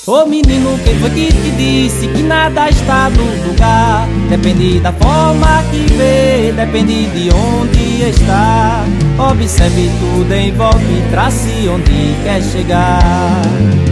Ô menino, quem foi que te disse que nada está no lugar? Depende da forma que vê, depende de onde está. Observe tudo em volta e trace onde quer chegar.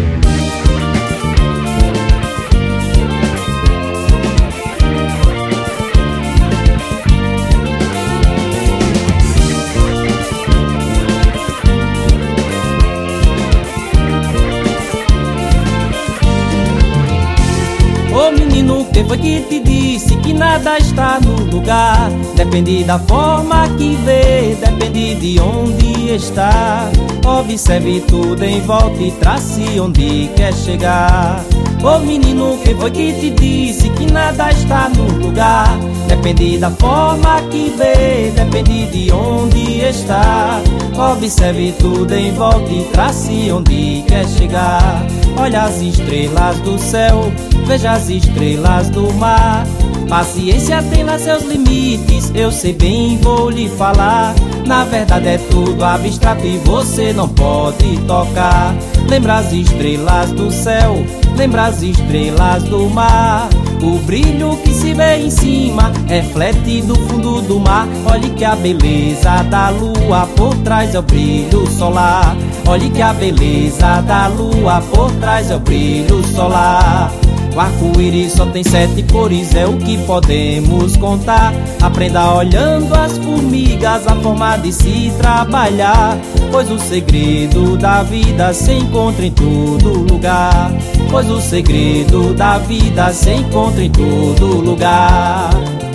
Ô menino, quem foi que te disse que nada está no lugar? Depende da forma que vê, depende de onde está. Observe tudo em volta e trace onde quer chegar. Ô menino, quem foi que te disse que nada está no lugar? Depende da forma que vê, depende de onde está. Observe tudo em volta e trace onde quer chegar. Olha as estrelas do céu, veja as estrelas do mar. Paciência tem lá seus limites, eu sei bem, vou lhe falar. Na verdade é tudo abstrato e você não pode tocar. Lembra as estrelas do céu, lembra as estrelas do mar. O brilho que se vê em cima reflete do fundo do mar. Olhe que a beleza da lua por trás é o brilho solar. Olhe que a beleza da lua por trás é o brilho solar. O arco-íris só tem 7 cores, é o que podemos contar. Aprenda olhando as formigas, a forma de se trabalhar. Pois o segredo da vida se encontra em todo lugar. Pois o segredo da vida se encontra em todo lugar.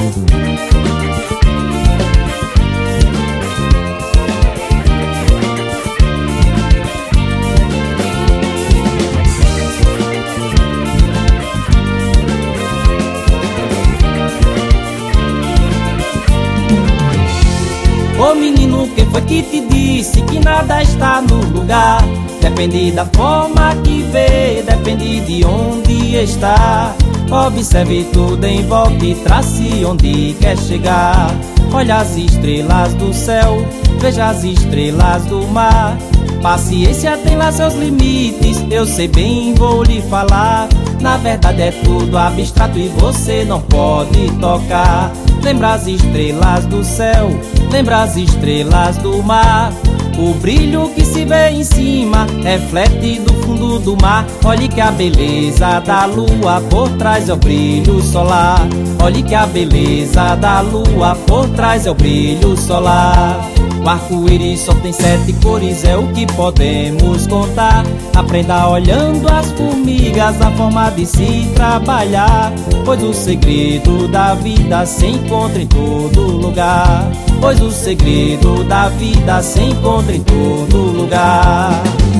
Ô menino, quem foi que te disse que nada está no lugar? Depende da forma que vê, depende de onde está. Observe tudo em volta e trace onde quer chegar. Olha as estrelas do céu, veja as estrelas do mar. Paciência tem lá seus limites, eu sei bem, vou lhe falar. Na verdade é tudo abstrato e você não pode tocar. Lembra as estrelas do céu, lembra as estrelas do mar. O brilho que se vê em cima reflete do fundo do mar. Olhe que a beleza da lua por trás é o brilho solar. Olhe que a beleza da lua por trás é o brilho solar. O arco-íris só tem 7 cores, é o que podemos contar. Aprenda olhando as formigas, a forma de se trabalhar. Pois o segredo da vida se encontra em todo lugar. Pois o segredo da vida se encontra em todo lugar.